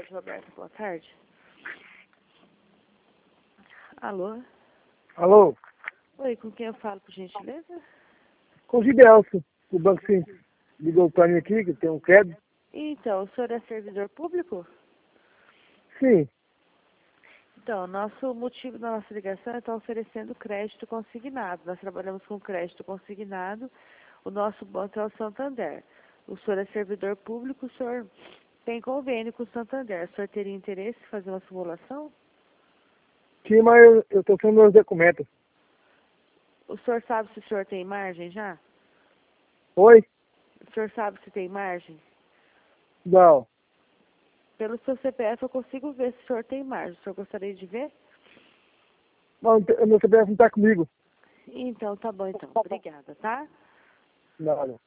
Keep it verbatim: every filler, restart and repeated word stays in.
Jorge Roberto, boa tarde. Alô? Alô? Oi, com quem eu falo, por gentileza? Com o Gidelson, do Banco Simples. Ligou para mim aqui, que tem um crédito. Então, o senhor é servidor público? Sim. Então, nosso motivo da nossa ligação é estar oferecendo crédito consignado. Nós trabalhamos com crédito consignado. O nosso banco é o Santander. O senhor é servidor público, o senhor tem convênio com o Santander. O senhor teria interesse em fazer uma simulação? Sim, mas eu, eu tô sem meus documentos. O senhor sabe se o senhor tem margem já? Oi? O senhor sabe se tem margem? Não. Pelo seu C P F eu consigo ver se o senhor tem margem. O senhor gostaria de ver? Não, meu C P F não tá comigo. Então, tá bom então. Obrigada, tá? Não, não.